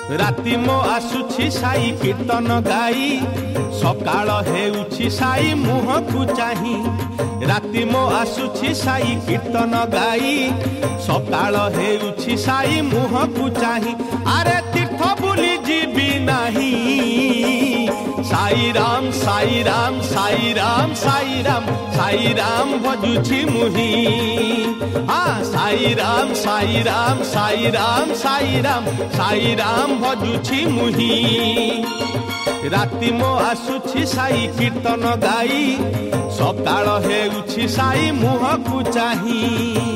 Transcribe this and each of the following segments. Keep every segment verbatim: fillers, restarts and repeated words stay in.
राति मो आसुछि साई कीर्तन गाई सकाळ हेउछि साई मुह को चाही राति मो आसुछि साई कीर्तन गाई सकाळ हेउछि साई मुह को चाही अरे तीर्थ बुली जीवी नाही साई राम साई राम साई राम साई राम साई राम भजुछि मुही हाँ साई राम साई राम साई राम साई राम साई राम भजुछि मुही राति मो आसुछि साई कीर्तन गाई सकाळ हेउछि साई मुह को चाही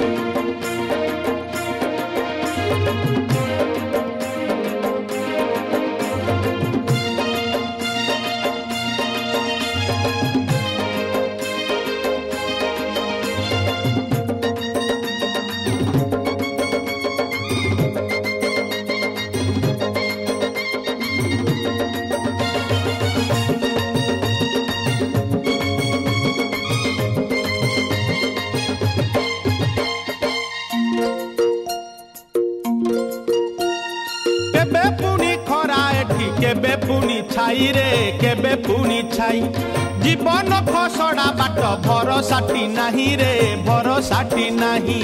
केबे पुनी खरा एठी केबे पुनी छाई रे केबे पुनी छाई जीवन खसड़ा बाट भरोसाटी नाही रे भरोसाटी नाही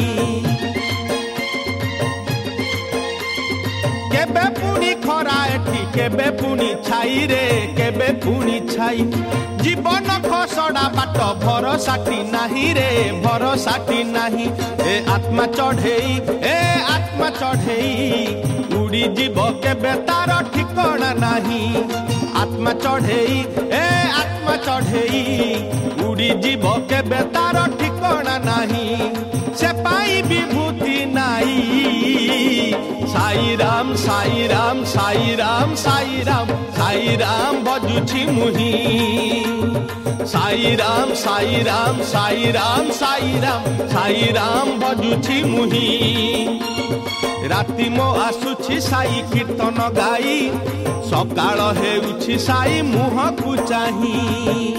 केबे पुनी खरा एठी केबे पुनी छाई रे केबे पुनी छाई जीवन खसड़ा बाट भरोसाटी नाही रे भरोसाटी नाही ए आत्मा चढ़ेई ए आत्मा चढ़ेई उड़ी जीव केबे तार ठिकाना नाही आत्मा चढ़ेई ए आत्मा चढ़ेई उड़ी जीव केबे तार ठिकाना नाही से पाई विभूति नाही साई राम साई राम साई राम साई राम साई राम भजुछि मुही साई राम साई राम साई राम साई राम साई राम भजुछि मुही राति मो आसुछि साई कीर्तन गाई सकाळ हेउछि साई मुह को चाही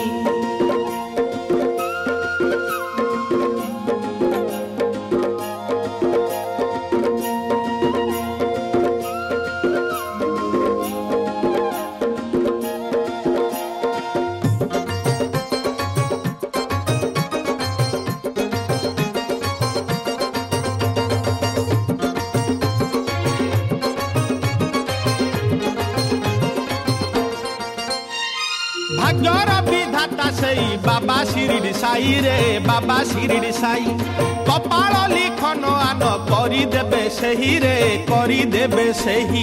भाग्यर विधाता सेई बाबा शिरडी साई रे बाबा शिरडी साई कपाल लिखन आन करी देबे सेही रे करी देबे सेही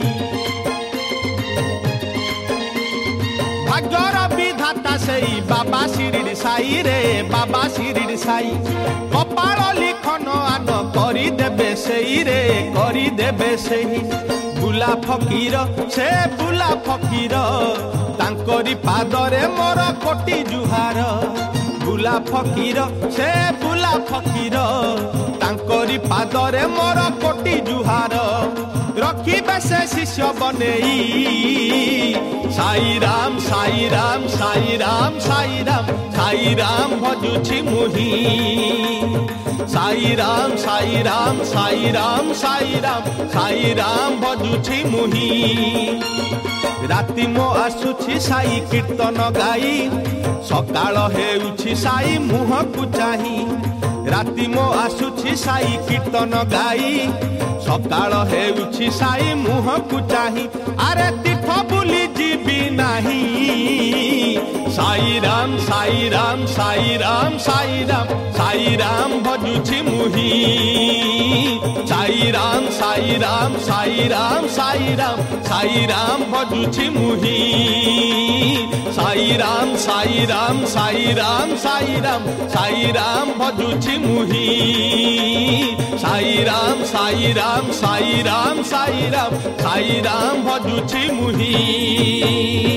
भाग्यर विधाता सेई बाबा शिरडी साई रे बाबा शिरडी साई कपाल लिखन आन करी देबे सेही रे करी देबे सेही बुला फकीर से बुला फकीर तांकरी पादरे मोर कोटी जुहार बुला फकीर से बुला फकीर तांकरी पादरे मोर कोटी जुहार रखिबे से शिष्य बनेई साई राम साई राम साई राम साई राम साई राम भजुछि मुही साई राम साई राम साई राम साई राम साई राम भजुछि मुही राति मो आसुछि साई कीर्तन गाई सकाळ हेउछि साई मुह को चाही राति मो आसुछि साई कीर्तन गाई सकाळ हेउछि साई मुह को चाही अरे तीर्थ बुली जीवी नाही साई राम साई राम साई राम साई राम साई राम भजुछि मुही साई राम साई राम साई राम साई राम साई राम भजुछि मुही साई राम साई राम साई राम साई राम साई राम भजुछि मुही साई राम साई राम साई राम साई राम साई राम भजुछि मुही।